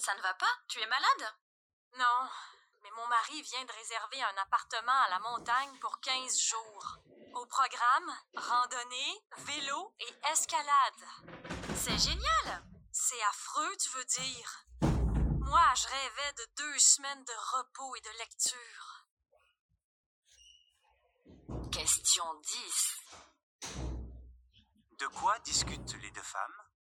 Ça ne va pas? Tu es malade? Non, mais mon mari vient de réserver un appartement à la montagne pour 15 jours. Au programme, randonnée, vélo et escalade. C'est génial! C'est affreux, tu veux dire? Moi, je rêvais de 2 semaines de repos et de lecture. Question 10. De quoi discutent les deux femmes?